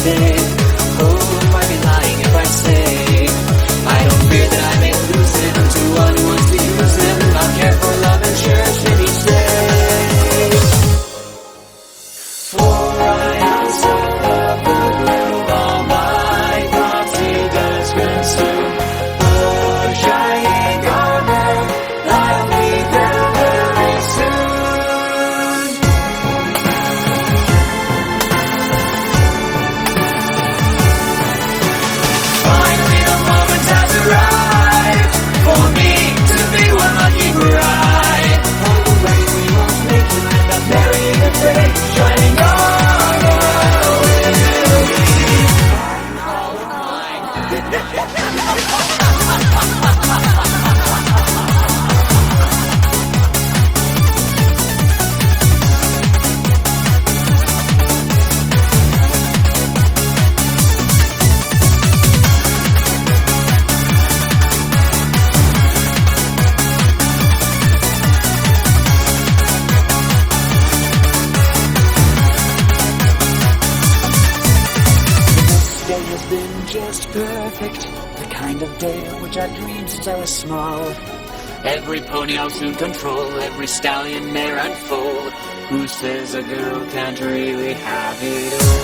day. Oh, I'd be lying if I say I don't fear that I may lose him to one who wants to use him. I'll care for love and cherish him each day. For I am so love the groove, all my thoughts he does consume. Oh, shining armor, I'll be there very soon. Finally the moment has arrived for me to be one lucky bride. On the way we won't make you end up marrying a fake shining armor will be all of mine. Day has been just perfect, the kind of day of which I dreamed since I was small. Every pony I'll soon control, every stallion mare and foal. Who says a girl can't really have it all?